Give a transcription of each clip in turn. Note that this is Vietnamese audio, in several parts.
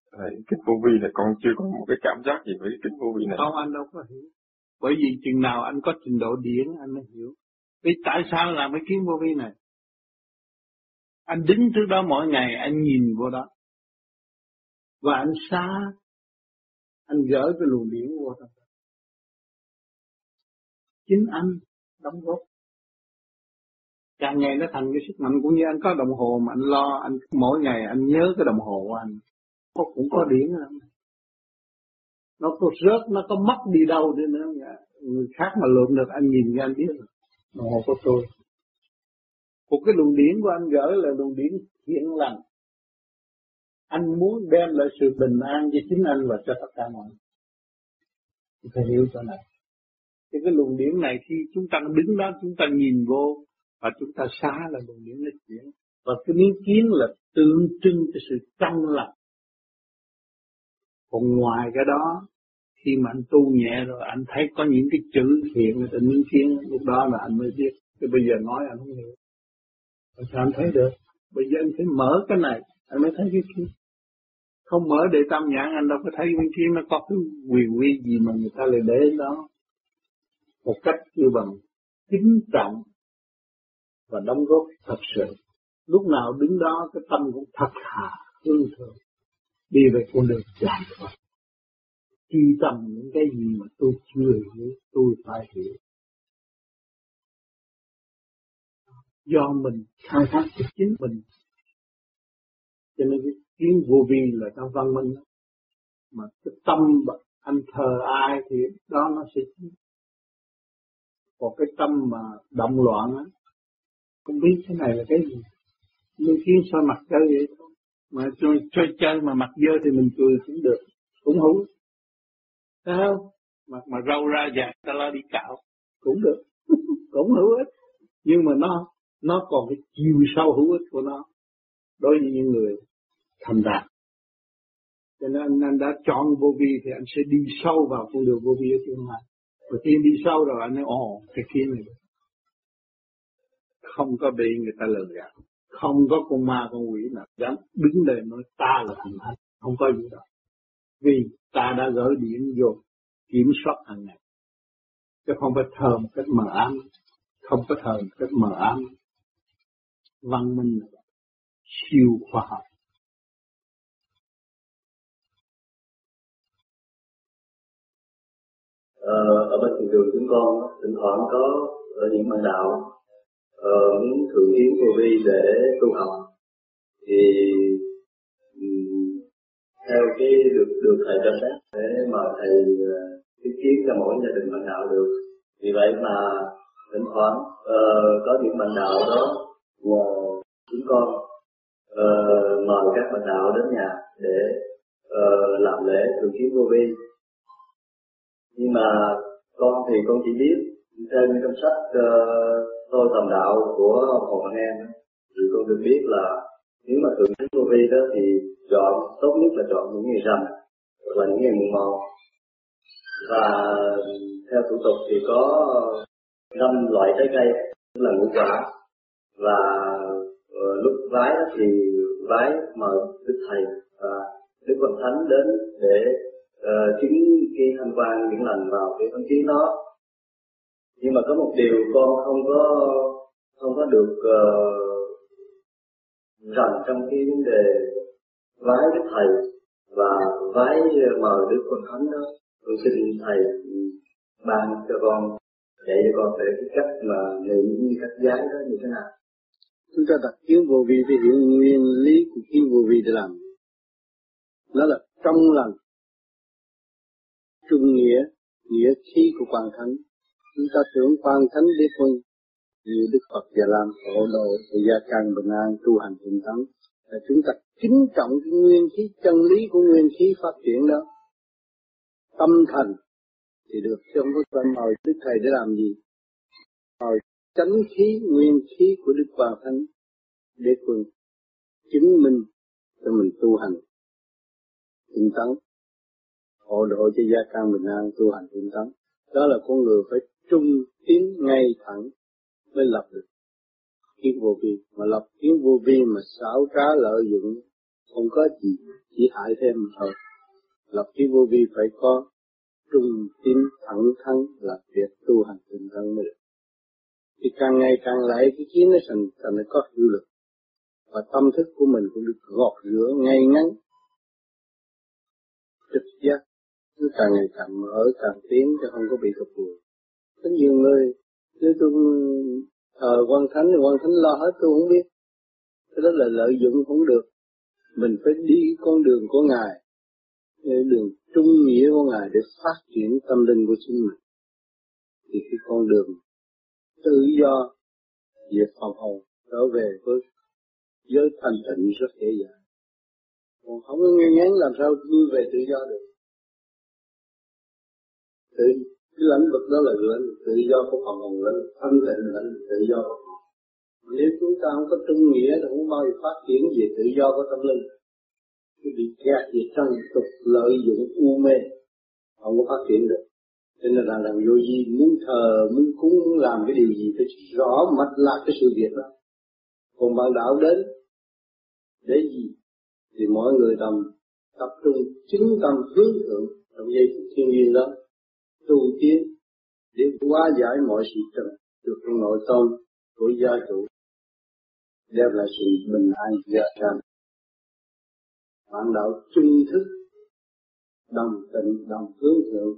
Thầy, kính vô vi là con chưa có một cái cảm giác gì với kính vô vi này. Không, anh đâu có hiểu. Bởi vì chừng nào anh có trình độ điển anh mới hiểu. Vì tại sao làm cái kiến vô vi này? Anh đứng trước đó mỗi ngày anh nhìn vô đó. Và anh xa, anh gỡ cái luồng điển vô đó. Chính anh đóng góp. Càng ngày nó thành cái sức mạnh, cũng như anh có đồng hồ mà anh lo, anh mỗi ngày anh nhớ cái đồng hồ của anh. Cũng có điển lắm. Nó có rớt, nó có mất đi đâu đi nữa. Người khác mà lượm được anh nhìn ra anh biết rồi. Đồng hồ của tôi. Một cái luồng điển của anh gỡ là luồng điển thiện lành. Anh muốn đem lại sự bình an cho chính anh và cho tất cả mọi người. Phải hiểu chỗ này. Thì cái luồng điển này khi chúng ta đứng đó, chúng ta nhìn vô và chúng ta xá là luồng điển nó chuyển. Và cái miếng kiến là tượng trưng cho sự trong lành. Còn ngoài cái đó, khi mà anh tu nhẹ rồi, anh thấy có những cái chữ hiện ở trên miếng kiến, lúc đó là anh mới biết. Chứ bây giờ nói anh không hiểu. Sao anh thấy được? Bây giờ anh phải mở cái này, anh mới thấy cái kia. Không mở để tâm nhãn anh đâu có thấy bên kia nó có cái quyền quy gì mà người ta lại để đó. Một cách kêu bằng kính trọng và đóng góp thật sự. Lúc nào đứng đó cái tâm cũng thật thà, hương thượng. Đi về con đường giải thoát. Truy tâm những cái gì mà tôi chưa hiểu, tôi phải hiểu. Do mình khai thác cho chính mình. Cho nên cái kiến vô vi là trong văn minh. Mà cái tâm anh thờ ai thì đó nó sẽ chính. Còn cái tâm mà động loạn á, không biết cái này là cái gì. Mình kiến sao mặt chơi vậy thôi. Mà chơi mà mặt dơ thì mình cười cũng được, cũng hữu. Thấy không? Mà râu ra vàng ta lo đi cạo cũng được, cũng hữu ích. Nhưng mà nó còn cái chiều sâu hữu ích của nó đối với những người thành đạt. Cho nên anh đã chọn vô vi thì anh sẽ đi sâu vào con đường vô vi ở tương lai. Và khi đi sâu rồi anh nói cái kia này không có bị người ta lừa gạt, không có con ma con quỷ nào dám đứng đây nói ta là thành thánh, không có gì đâu. Vì ta đã gửi điện vô kiểm soát hàng ngày, chứ không phải thờ một cách mờ ám, không có thờ một cách mờ ám. Văn minh là siêu khoa học. Ở bên trường trường chúng con thỉnh thoảng có những bạn đạo muốn thượng kiến vô vi để tu học, thì theo cái được thầy cho phép để mà thầy thiết kiến cho mỗi gia đình bạn đạo được. Vì vậy mà thỉnh thoảng có những bạn đạo đó nhờ chúng con mời các bạn đạo đến nhà để làm lễ thượng kiến vô vi. Nhưng mà con thì con chỉ biết theo như trong sách tôi tầm đạo của Hồ Văn Em, thì con được biết là nếu mà thượng kiến vô vi đó thì chọn tốt nhất là chọn những ngày rằm hoặc là những ngày mùng 1. Và theo thủ tục thì có 5 loại trái cây là ngũ quả, và lúc vái đó thì vái mời Đức Thầy và Đức Quan Thánh đến để chứng cái thanh quan điển lành vào cái tấm kiến đó. Nhưng mà có một điều con không có được rành trong cái vấn đề vái Đức Thầy và vái mời Đức Quan Thánh đó. Tôi xin Thầy ban cho con, dạy cho con về cái cách mà niệm như cách vái đó như thế nào. Chúng ta đặt kiến vô vi để hiểu nguyên lý của kiến vô vi để làm. Nó là trong lành, trung nghĩa, nghĩa khí của Quan Thánh. Chúng ta tưởng Quan Thánh Đế Quân như Đức Phật Già Lam hộ độ để gia căn bình an tu hành tinh tấn. Là chúng ta kính trọng cái nguyên khí, chân lý của nguyên khí phát triển đó. Tâm thành thì được, chứ không có mời Đức Thầy để làm gì. Mời chánh khí, nguyên khí của Đức Quan Thánh Đế Quân chứng minh cho mình tu hành tinh tấn, hộ độ cho gia căn bình an tu hành tinh tấn. Đó là con người phải trung tín ngay thẳng mới lập được kiến vô vi. Mà lập kiến vô vi mà xảo trá lợi dụng không có gì, chỉ chỉ hại thêm thôi. Lập chí vô vi phải có trung tín thẳng thắn là việc tu hành tinh tấn mới được. Thì càng ngày càng lại cái kiến nó thành nó có hiệu lực. Và tâm thức của mình cũng được gọt rửa ngay ngắn. Trực giác nó càng ngày càng mở, càng tiến cho không có bị cập buồn. Có nhiều người nếu tôi thờ quan thánh thì quan thánh lo hết tôi không biết. Cái đó là lợi dụng không được. Mình phải đi con đường của Ngài, đường trung nghĩa của Ngài để phát triển tâm linh của chính mình. Thì cái con đường tự do về phòng hồn trở về với giới thanh tịnh rất dễ dàng. Còn không có nghe ngán làm sao vui về tự do được. Cái lãnh vực đó là lãnh vực tự do của phần hồn, lãnh vực thanh tịnh là lãnh vực tự do của phần hồn. Nếu chúng ta không có trung nghĩa thì không bao giờ phát triển về tự do của tâm linh. Cái bị kẹt về trần tục lợi dụng u mê không có phát triển được. Cho nên là làm vô vi muốn thờ, muốn cúng, muốn làm cái điều gì phải rõ mạch lạc cái sự việc đó. Còn bạn đạo đến để gì? Thì mọi người tập trung chứng tâm hướng thượng trong giây phút thiên liêng đó, tu tiến để hóa giải mọi sự trần được trong nội tâm của gia chủ, đem lại sự bình an gia can. Bạn đạo trung thức, đồng tịnh, đồng hướng thượng,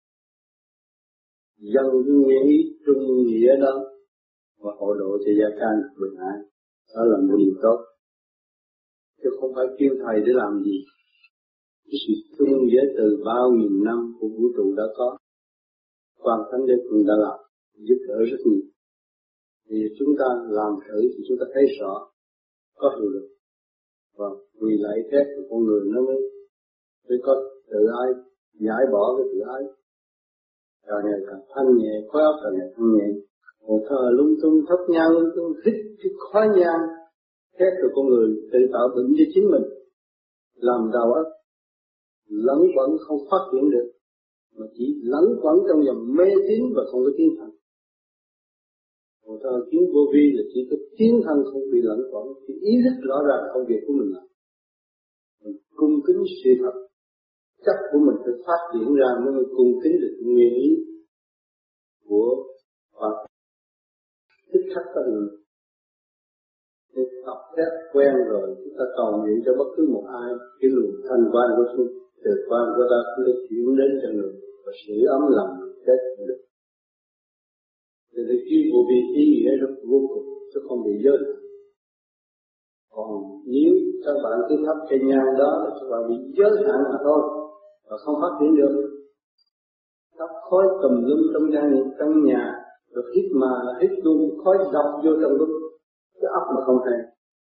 dân cái nguyên ý trung nghĩa đó và hộ độ cho gia can bình an. Đó là một điều tốt. Chứ không phải kêu thầy để làm gì. Cái sự trung nghĩa từ bao nghìn năm của vũ trụ đã có. Quan Thánh Đế cũng đã làm, giúp đỡ rất nhiều. Vì chúng ta làm thử thì chúng ta thấy rõ, có hiệu lực. Và quỳ lạy thét của con người nó mới có tự ái, giải bỏ cái tự ái. Càng ngày càng thanh nhẹ, khói óc càng ngày thanh nhẹ. Còn thờ lung tung thấp nhang lung tung thích cái khói nhang thét của con người tự tạo bệnh cho chính mình, làm đầu óc lẫn quẩn không phát triển được, mà chỉ lẫn quẩn trong dòng mê tín và không có tiến thân. Còn thờ kiến vô vi là chỉ có tiến thân không bị lẫn quẩn, thì ý thức rõ ràng công việc của mình là mình cung kính sự thật, chất của mình phải phát triển ra mới cung kính được nguyên ý của Phật. Thích khắc có được. Để tập phép quen rồi, chúng ta cầu nguyện cho bất cứ một ai, cái luồng thanh quan của chúng, từ quan của ta cũng đã chuyển đến cho người, và sự ấm lòng chết được. Thì cái vô vi ý nghĩa rất vô cùng, chứ không bị giới hạn. Còn nếu các bạn cứ thắp cây nhang đó, các bạn bị giới hạn mà thôi, và không phát triển được. Thắp khói tùm lum trong căn nhà, rồi hít mà là hít luôn khói độc vô trong cái óc mà không hay.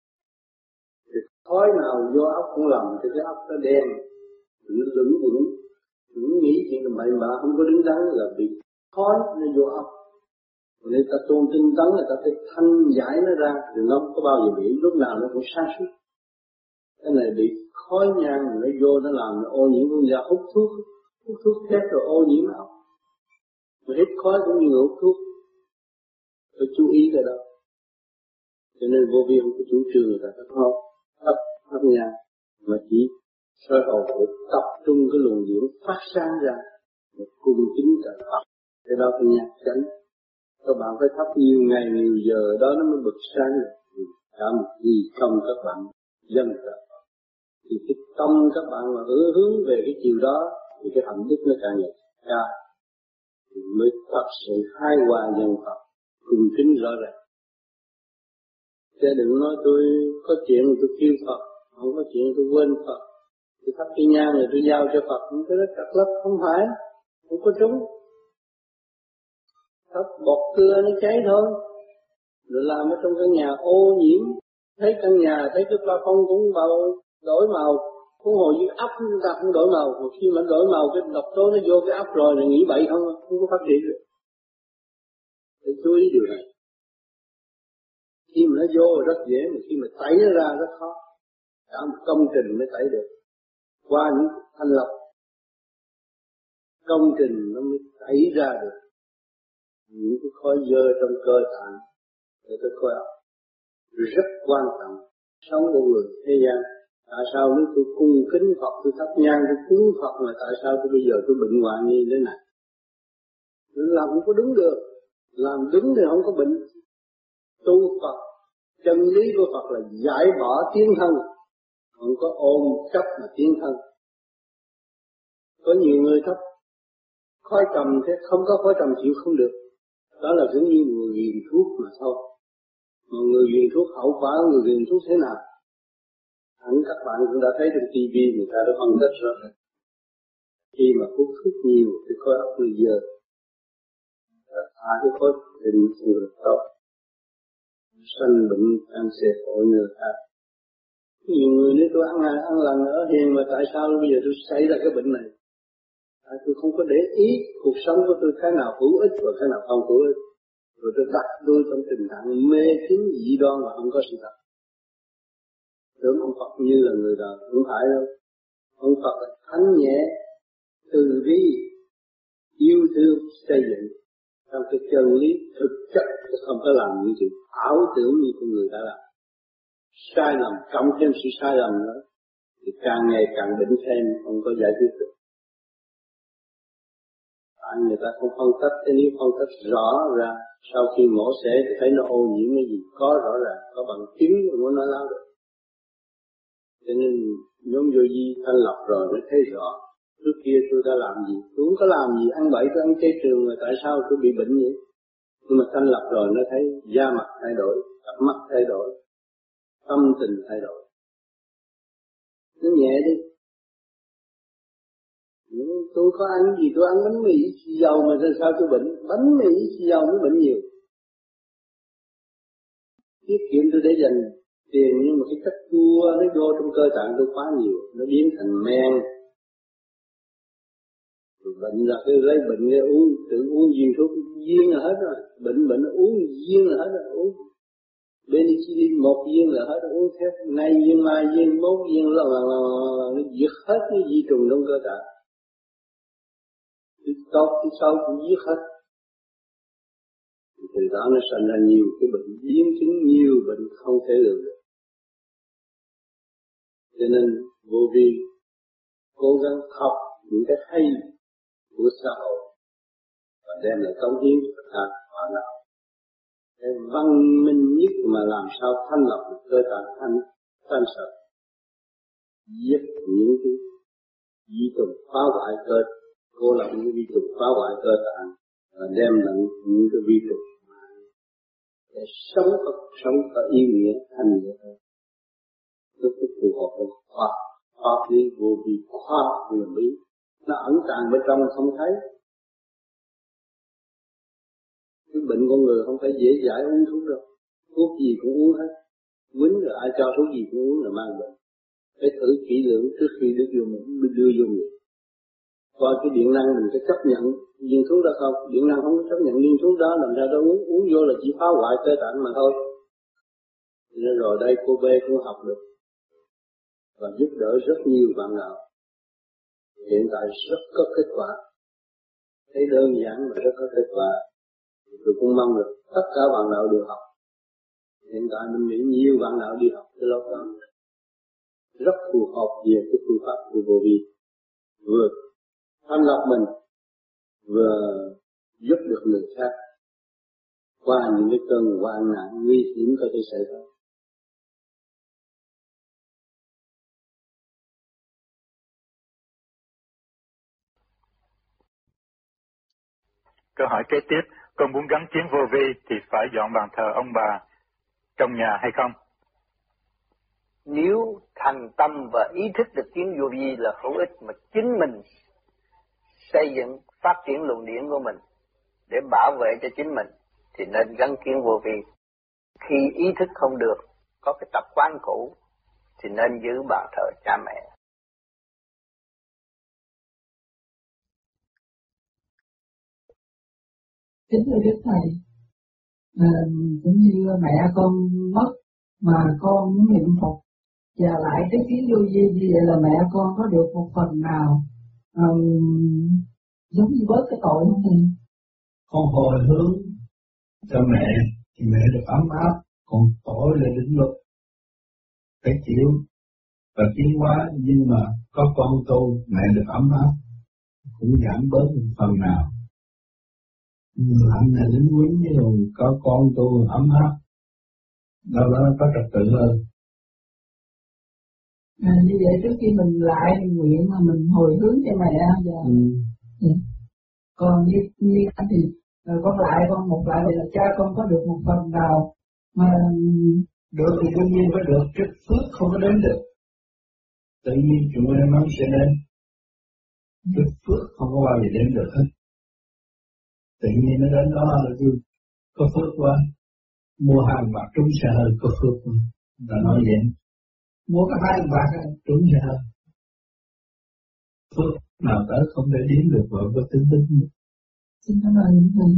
Thì khói nào vô óc cũng làm cho cái óc nó đen, nó lững quẩn, nghĩ chuyện là bậy bạ không có đứng đắn là bị khói nó vô óc. Nên ta tôn tinh tấn là ta phải thanh giải nó ra, thì nó không có bao giờ bị, lúc nào nó cũng sáng suốt. Cái này bị khói nhang nó vô nó làm nó ô nhiễm con da, hút thuốc thét rồi ô nhiễm óc. Mà hít khói cũng như hút thuốc. Phải chú ý cái đó. Cho nên vô vi không có chủ trương người ta thắp nhang, mà chỉ soi hồn để tập trung cái luồng điển phát sáng ra, một cung kính cả Phật. Cái đó phải nhạc chánh. Các bạn phải thắp nhiều ngày nhiều giờ đó nó mới bật sáng được. Cả một gì công các bạn dân cả. Thì cái tâm các bạn mà hướng về cái chiều đó thì cái hạnh đức nó càng ngày cao, thì mới thật sự hai hòa dân Phật, cùng kính rõ ràng. Chứ đừng nói tôi có chuyện tôi kêu Phật, không có chuyện tôi quên Phật. Tôi thắp cái nhang rồi tôi giao cho Phật, cái đó trật lấp, không phải, không có trúng. Thắp bọt cưa nó cháy thôi, rồi làm ở trong căn nhà ô nhiễm, thấy căn nhà, thấy cái plafon cũng vào đổi màu, cũng hồi như ốc chúng ta không đổi màu, một khi mà đổi màu cái độc tố nó vô cái ốc rồi thì nghĩ bậy không có phát triển được. Để chú ý điều này. Khi mà nó vô rất dễ, mà khi mà tẩy nó ra rất khó. Cả một công trình mới tẩy được. Qua những thanh lọc, công trình nó mới tẩy ra được những cái khói dơ trong cơ tạng để tới khói óc. Rất quan trọng. Sống của người thế gian Tại sao nếu tôi cung kính Phật, tôi thắp nhang, tôi cúng Phật, mà tại sao tôi bây giờ tôi bệnh hoạn như thế này? Làm không có đúng được. Làm đúng thì không có bệnh. Tu Phật, chân lý của Phật là giải bỏ tiến thân, không có ôm chấp mà tiến thân. Có nhiều người thấp khói trầm thế, không có khói trầm chịu không được. Đó là giống như người nghiền thuốc mà thôi. Mà người nghiền thuốc hậu quả người nghiền thuốc thế nào? Hẳn các bạn cũng đã thấy trên TV người ta đã phân tích rồi. Khi mà hút thuốc nhiều thì khối óc người dơ, cái khối định không được tốt, sanh bệnh cancer phổi nữa khác. Nhiều người nếu tôi ăn lần ở hiền mà tại sao bây giờ tôi xảy ra cái bệnh này? Tôi không có để ý cuộc sống của tôi cái nào hữu ích và cái nào không hữu ích, rồi tôi đặt tôi trong tình trạng mê tín dị đoan và không có sự thật. Tưởng ông Phật như là người đời, không phải đâu. Ông Phật là thánh nhẹ, từ bi, yêu thương, xây dựng trong cái chân lý thực chất, không có làm những chuyện ảo tưởng như con người đã làm. Sai lầm cộng thêm sự sai lầm nữa thì càng ngày càng bệnh thêm, không có giải quyết được. Người ta không phân tích, thế nếu phân tích rõ ra, sau khi mổ xẻ thì thấy nó ô nhiễm cái gì, có rõ ràng, có bằng chứng mà muốn nói láo được. Cho nên nhóm vô vi thanh lập rồi mới thấy rõ, trước kia tôi đã làm gì, tôi không có làm gì, ăn bậy tôi ăn chay trường rồi tại sao tôi bị bệnh vậy? Nhưng mà thanh lập rồi nó thấy da mặt thay đổi, cặp mắt thay đổi, tâm tình thay đổi. Nó nhẹ đi. Tôi có ăn gì, tôi ăn bánh mì xì dầu mà sao tôi bệnh? Bánh mì xì dầu mới bệnh nhiều. Tiết kiệm tôi để dành tiền nhưng mà cái chất chua nó vô trong cơ tạng tôi quá nhiều, nó biến thành men. Rồi bệnh là cái lấy bệnh cái uống, tự uống viên thuốc viên là hết rồi, bệnh uống viên là hết rồi, uống penicillin một viên là hết rồi, uống theo nay viên mai viên mốt viên là nó diệt hết cái vi trùng trong cơ tạng. Cái tốt cái xấu cũng giết hết. Từ đó nó sinh ra nhiều cái bệnh biến chứng, nhiều bệnh không thể lường được. Cho nên vô vi cố gắng học những cái hay của xã hội và đem lại cống hiến cho tất cả mọi nào. Cái văn minh nhất mà làm sao thanh lọc được cơ tạng thanh sạch, giết những cái vi trùng phá hoại cơ, cô lập những cái vi trùng phá hoại cơ tạng và đem lại những cái vi trùng để sống có ý nghĩa thành nghĩa hơn. Rất phù hợp với khoa lý vô vi, khoa huyền bí, nó ẩn tàng bên trong không thấy. Cái bệnh con người không phải dễ dãi uống thuốc đâu, thuốc gì cũng uống hết, quýnh rồi ai cho thuốc gì cũng uống là mang bệnh. Phải thử kỹ lưỡng trước khi đưa vô miệng. Coi cái điện năng mình có chấp nhận viên thuốc đó không? Điện năng không có chấp nhận viên thuốc đó, làm sao đó uống vô là chỉ phá hoại cơ tạng mà thôi. Nên rồi đây cô B cũng học được và giúp đỡ rất nhiều bạn đạo. Hiện tại rất có kết quả, thấy đơn giản mà rất có kết quả. Tôi cũng mong được tất cả bạn đạo đều học. Hiện tại mình nghĩ nhiều bạn đạo đi học cái lớp đó rất phù hợp về cái phương pháp của vô vi, vừa thanh lọc mình vừa giúp được người khác qua những cái cơn hoạn nạn nguy hiểm có thể xảy ra. Câu hỏi kế tiếp, con muốn gắn chiến vô vi thì phải dọn bàn thờ ông bà trong nhà hay không? Nếu thành tâm và ý thức được tiếng vô vi là hữu ích mà chính mình xây dựng, phát triển luồng điển của mình để bảo vệ cho chính mình thì nên gắn kiến vô vi. Khi ý thức không được, có cái tập quán cũ thì nên giữ bàn thờ cha mẹ. Kính thưa Đức Thầy, cũng như mẹ con mất mà con muốn niệm Phật và lại cái tiếng vô vi như vậy là mẹ con có được một phần nào giống như bớt cái tội không thầy? Con hồi hướng cho mẹ thì mẹ được ấm áp, còn tội là định luật phải chịu. và tiến hóa, nhưng mà có con tu mẹ được ấm áp cũng giảm bớt một phần nào. Hạnh là lính quý nhưng có con tu ấm áp, đâu đó có trật tự hơn. Như vậy trước khi mình lại nguyện mà mình hồi hướng cho mẹ và còn như anh thì con một lại thì là cha con có được một phần nào mà được thì đương nhiên phải được, chứ phước không có đến được. Tự nhiên chúng em sẽ đến, chứ phước không có bao giờ đến được hết. Tự nhiên nó đến đó là có phước quá, mua hàng bạc trúng xe hơi có phước quá, là nói vậy. Mua cái hai bạc trúng xe hơi, phước nào tới không thể đếm được và có tính tính. Xin cảm ơn những thầy.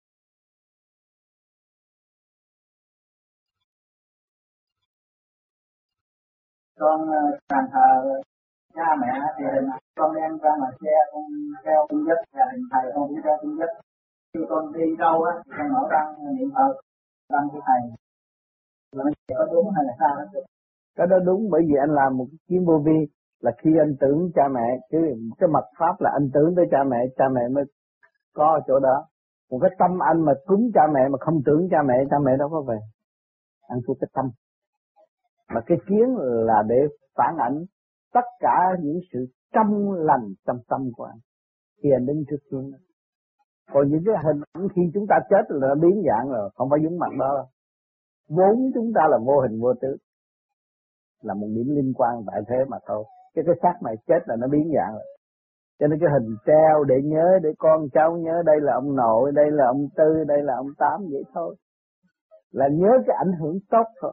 Con bàn thờ cha mẹ thì con đem ra mà xe con theo cung giấc, và đình thầy con cũng theo cung giấc. Khi con đi đâu á, con mở răng niệm Phật, răng của thầy. Rồi nó có đúng hay là sao đó? Cái đó đúng, bởi vì anh làm một cái kiến vô vi là khi anh tưởng cha mẹ, cái mật pháp là anh tưởng tới cha mẹ mới có chỗ đó. Một cái tâm anh mà cúng cha mẹ mà không tưởng cha mẹ đâu có về. Anh thuộc cái tâm. Mà cái kiến là để phản ảnh tất cả những sự trong lành trong tâm của anh khi anh đứng trước kiến. Còn những cái hình ảnh khi chúng ta chết là nó biến dạng rồi, không phải giống mặt đó. Vốn chúng ta là vô hình vô tướng, là một điểm liên quan tại thế mà thôi. Cái xác này chết là nó biến dạng rồi. Cho nên cái hình treo để nhớ, để con cháu nhớ đây là ông nội, đây là ông Tư, đây là ông Tám vậy thôi. Là nhớ cái ảnh hưởng tốt thôi.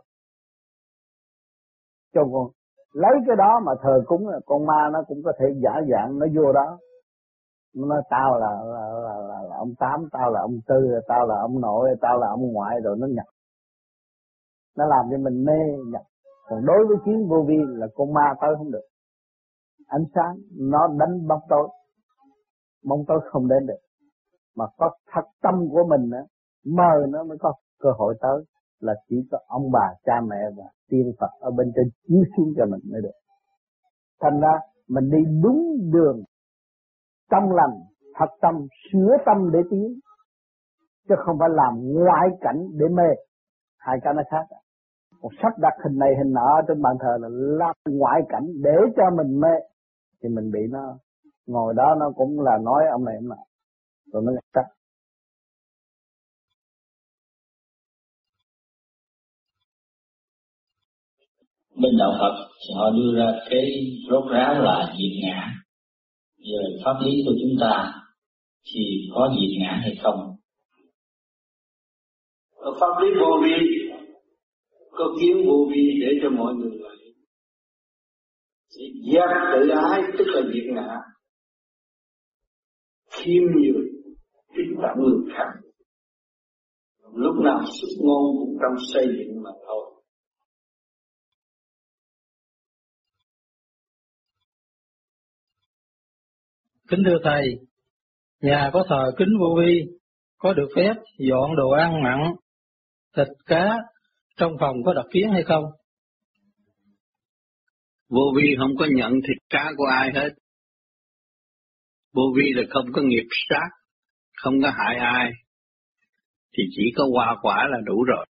Cho con lấy cái đó mà thờ cúng, con ma nó cũng có thể giả dạng nó vô đó. Nó nói tao là ông Tám, tao là ông Tư, tao là ông nội, tao là ông ngoại, rồi nó nhập. Nó làm cho mình mê nhập. Còn đối với kiến vô vi là con ma tới không được. Ánh sáng nó đánh bóng tối không đến được. Mà có thật tâm của mình á, mờ nó mới có cơ hội tới. Là chỉ có ông bà, cha mẹ và tiên Phật ở bên trên chiếu xuống cho mình mới được. Thành ra mình đi đúng đường, trong lành, thật tâm, sửa tâm để tiến, chứ không phải làm ngoại cảnh để mê. Hai cái nó khác. Một sắp đặt hình này hình nọ trên bàn thờ là làm ngoại cảnh để cho mình mê, thì mình bị nó ngồi đó nó cũng là nói ông này mà rồi nó cắt. Bên đạo Phật thì họ đưa ra cái rốt ráo là diệt ngã. Giờ pháp lý của chúng ta thì có diệt ngã hay không? Ở pháp lý vô vi có kiến vô vi để cho mọi người vậy. Giác tự ái tức là diệt ngã. Khiêm nhường, kính trọng người khác. Lúc nào xuất ngôn cũng trong xây dựng mà thôi. Kính thưa Thầy, nhà có thờ kính vô vi, có được phép dọn đồ ăn mặn, thịt cá trong phòng có đặt kiến hay không? Vô vi không có nhận thịt cá của ai hết. Vô vi là không có nghiệp sát, không có hại ai, thì chỉ có hoa quả là đủ rồi.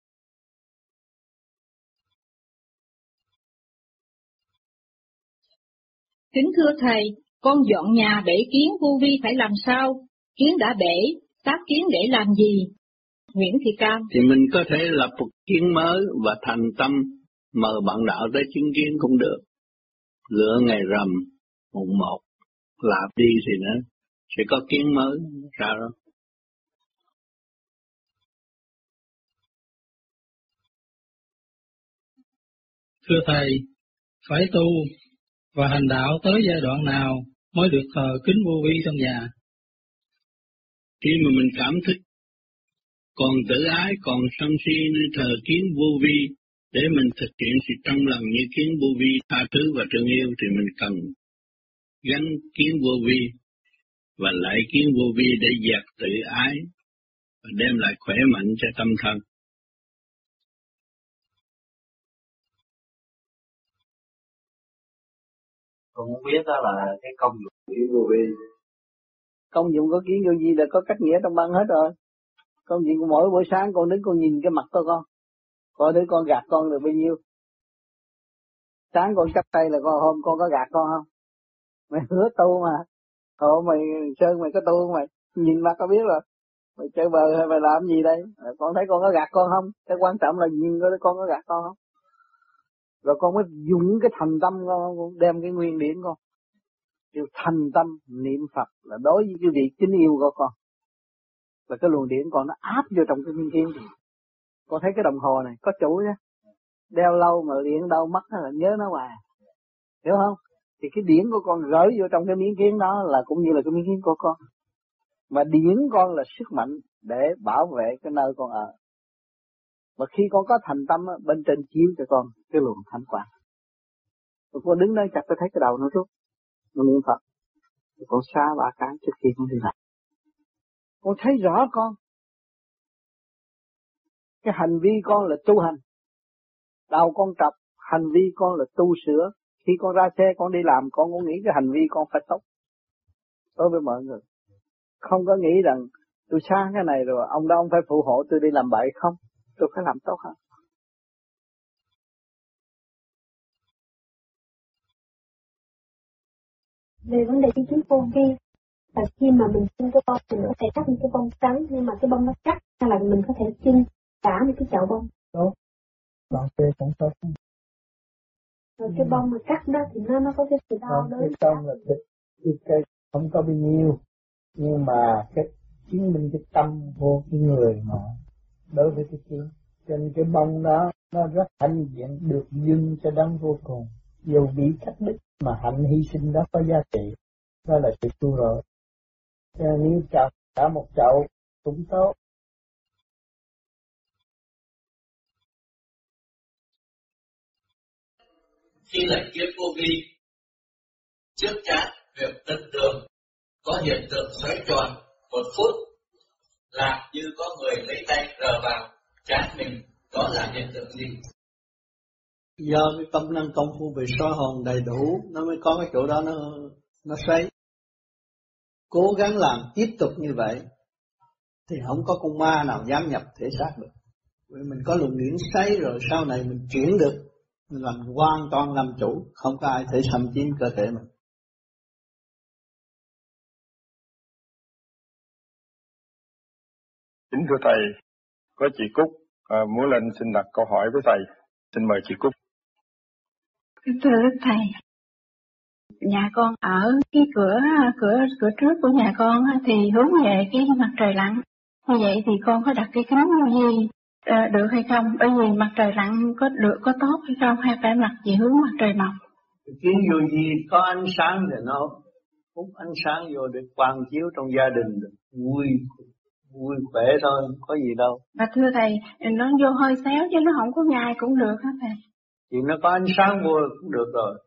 Kính thưa Thầy, con dọn nhà bể kiến vô vi phải làm sao? Kiến đã bể, sát kiến để làm gì? Nguyễn Thị Cam. Thì mình có thể lập một kiến mới và thành tâm mời bạn đạo tới chứng kiến cũng được. Lựa ngày rằm mùng 1 lạp đi thì nó sẽ có kiến mới ra đó. Thưa Thầy, phải tu và hành đạo tới giai đoạn nào mới được thờ kính vô vi trong nhà? Khi mà mình cảm thức còn tự ái, còn sân si nên thờ kiến vô vi để mình thực hiện sự trong lòng như kiến vô vi tha thứ và thương yêu, thì mình cần gắn kiến vô vi và lại kiến vô vi để dẹp tự ái và đem lại khỏe mạnh cho tâm thân. Con muốn biết đó là cái công dụng kiến vô vi. Công dụng của kiến vô vi là có cách nghĩa trong băng hết rồi. Công dụng của mỗi buổi sáng con đứng con nhìn cái mặt tôi con. Coi đứa con gạt con được bao nhiêu. Sáng con chắp tay là hôm con có gạt con không? Mày hứa tu mà. Mày Sơn mày có tu không mày? Nhìn mặt có biết rồi. Mày chơi bờ hay mày làm gì đây? Con thấy con có gạt con không? Cái quan trọng là nhìn coi con có gạt con không? Rồi con mới dùng cái thành tâm con đem cái nguyên điển con. Điều thành tâm niệm Phật là đối với cái việc chính yêu của con. Là cái luồng điển con nó áp vô trong cái miếng kiến. Con thấy cái đồng hồ này có chủ nhé. Đeo lâu mà điện đâu mất là nhớ nó hoài. Hiểu không? Thì cái điển của con gửi vô trong cái miếng kiến đó là cũng như là cái miếng kiến của con. Mà điển con là sức mạnh để bảo vệ cái nơi con ở. Và khi con có thành tâm á, bên trên chiếu cho con cái luồng thanh quang. Rồi con đứng đây chặt tôi thấy cái đầu nó rút. Nó niệm Phật. Rồi con xa ba cái trước khi con đi làm. Con thấy rõ con. Cái hành vi con là tu hành. Đầu con trật, hành vi con là tu sửa. Khi con ra xe con đi làm con cũng nghĩ cái hành vi con phải tốt. Đối với mọi người. Không có nghĩ rằng tôi xa cái này rồi ông đó ông phải phù hộ tôi đi làm bậy không. Tôi phải làm tốt hơn. Về vấn đề ý kiến vô vi là khi mà mình xin cái bông mình có thể cắt một cái bông trắng nhưng mà cái bông nó cắt hay là mình có thể xin cả một cái chậu bông. Tốt. Bạn kê cũng tốt. Rồi cái bông mà cắt đó thì nó có cái sự đau đớn. Cái bông là cái không có bao nhiêu nhưng mà cái chứng minh cái tâm vô cái người mà đối với cái kiến. Cho nên cái bông đó nó rất hãnh diện được dâng cho đấng vô cùng. Dù bị cắt đứt mà hạnh hy sinh đó có giá trị. Đó là sự tu rồi. Cho nên nếu chặt cả một chậu cũng tốt. Khi lệnh kiến vô vi, trước chán việc tân đường có hiện tượng xoáy tròn 1 phút, làm như có người lấy tay rờ vào chán mình, đó là hiện tượng gì? Do cái công năng công phu về soi hồn đầy đủ nó mới có cái chỗ đó nó xoáy. Cố gắng làm tiếp tục như vậy thì không có con ma nào dám nhập thể xác được. Vì mình có luồng điển xoáy rồi sau này mình chuyển được, mình làm hoàn toàn làm chủ, không có ai thể xâm chiếm cơ thể mình. Kính thưa Thầy, có chị Cúc muốn lên xin đặt câu hỏi với Thầy. Xin mời chị Cúc. Thưa Thầy, nhà con ở cái cửa trước của nhà con thì hướng về cái mặt trời lặn. Như vậy thì con có đặt cái kính gì được hay không? Bởi vì mặt trời lặn có tốt hay không, hay phải mặt về hướng mặt trời mọc? Kiến vô gì có ánh sáng thì nó hút ánh sáng vô để quang chiếu trong gia đình, vui khỏe thôi, không có gì đâu. Mà thưa Thầy, nó vô hơi xéo chứ nó không có ngày cũng được hả Thầy? Thì nó có ánh sáng vô cũng được rồi.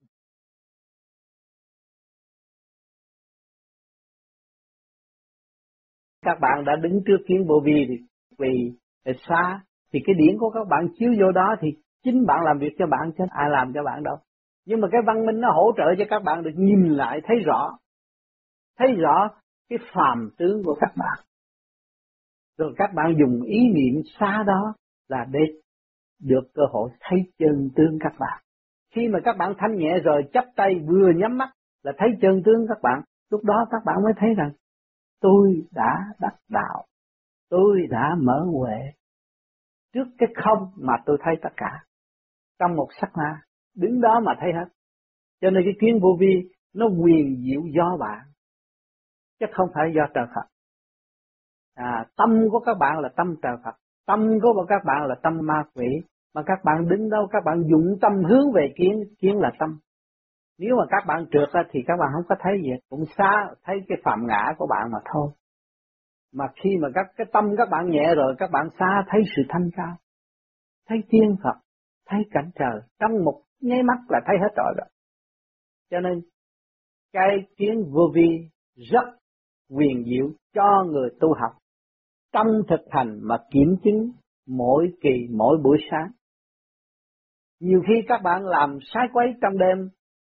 Các bạn đã đứng trước kiến vô vi vì xa thì cái điển của các bạn chiếu vô đó thì chính bạn làm việc cho bạn chứ ai làm cho bạn đâu. Nhưng mà cái văn minh nó hỗ trợ cho các bạn được nhìn lại thấy rõ cái phàm tướng của các bạn. Rồi các bạn dùng ý niệm xa đó là để được cơ hội thấy chân tướng các bạn. Khi mà các bạn thanh nhẹ rồi chắp tay vừa nhắm mắt là thấy chân tướng các bạn. Lúc đó các bạn mới thấy rằng tôi đã đắc đạo, tôi đã mở huệ. Trước cái không mà tôi thấy tất cả. Trong một sát na, đứng đó mà thấy hết. Cho nên cái kiến vô vi nó quyền diệu do bạn, chứ không phải do trời Phật. Tâm của các bạn là tâm trời Phật, tâm của các bạn là tâm ma quỷ. Mà các bạn đứng đâu các bạn dụng tâm hướng về kiến là tâm. Nếu mà các bạn trượt ra thì các bạn không có thấy gì, cũng xa thấy cái phạm ngã của bạn mà thôi. Mà khi mà cái tâm các bạn nhẹ rồi, các bạn xa thấy sự thanh cao, thấy thiên Phật, thấy cảnh trời, trong một nháy mắt là thấy hết rồi. Cho nên cái kiến vô vi rất quyền diệu cho người tu học. Trong thực hành mà kiểm chứng mỗi kỳ, mỗi buổi sáng. Nhiều khi các bạn làm sai quấy trong đêm,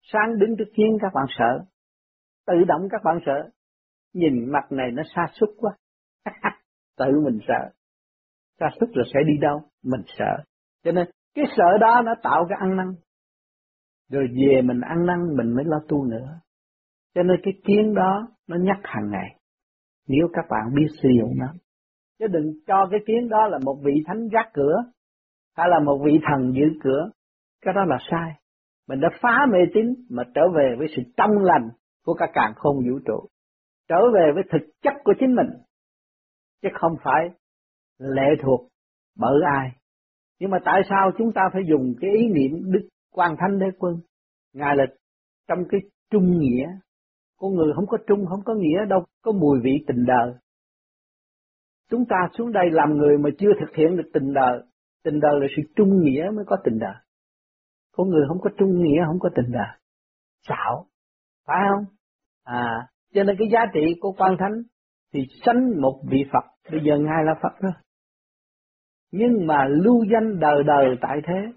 Sáng đứng trước kiến các bạn sợ, tự động các bạn sợ, nhìn mặt này nó sa sút quá, tự mình sợ, sa sút rồi sẽ đi đâu, mình sợ. Cho nên cái sợ đó nó tạo cái ăn năn, rồi về mình ăn năn mình mới lo tu nữa. Cho nên cái kiến đó nó nhắc hàng ngày, nếu các bạn biết sử dụng nó. Chứ đừng cho cái kiến đó là một vị thánh gác cửa, hay là một vị thần giữ cửa, cái đó là sai. Mình đã phá mê tín mà trở về với sự trong lành của cả càn khôn vũ trụ, trở về với thực chất của chính mình, chứ không phải lệ thuộc bởi ai. Nhưng mà tại sao chúng ta phải dùng cái ý niệm Đức Quan Thánh Đế Quân? Ngài là trong cái trung nghĩa, con người không có trung không có nghĩa đâu, có mùi vị tình đời. Chúng ta xuống đây làm người mà chưa thực hiện được tình đời là sự trung nghĩa mới có tình đời. Con người không có trung nghĩa, không có tình đời, xạo, phải không? Cho nên cái giá trị của Quan Thánh thì sánh một vị Phật, bây giờ Ngài là Phật rồi. Nhưng mà lưu danh đời đời tại thế.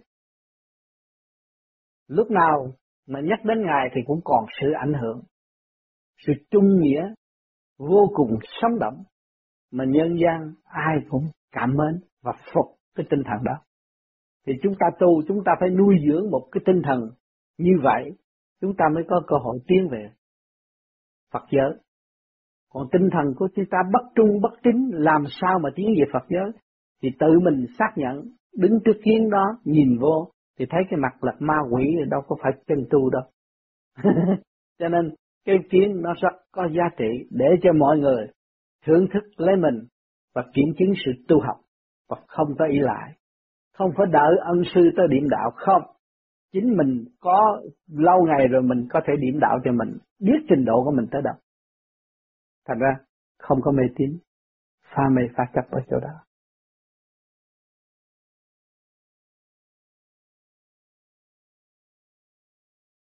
Lúc nào mà nhắc đến Ngài thì cũng còn sự ảnh hưởng, sự trung nghĩa vô cùng sống động, mà nhân gian ai cũng cảm mến và phục cái tinh thần đó. Thì chúng ta tu, chúng ta phải nuôi dưỡng một cái tinh thần như vậy, chúng ta mới có cơ hội tiến về Phật giới. Còn tinh thần của chúng ta bất trung bất tín, làm sao mà tiến về Phật giới? Thì tự mình xác nhận, đứng trước kiến đó, nhìn vô, thì thấy cái mặt là ma quỷ, đâu có phải chân tu đâu. Cho nên cái kiến nó rất có giá trị để cho mọi người thưởng thức lấy mình và kiểm chứng sự tu học, và không có ý lại, không phải đợi ân sư tới điểm đạo, không. Chính mình có lâu ngày rồi mình có thể điểm đạo cho mình, biết trình độ của mình tới đâu. Thành ra không có mê tín, pha mê pha chấp ở chỗ đó.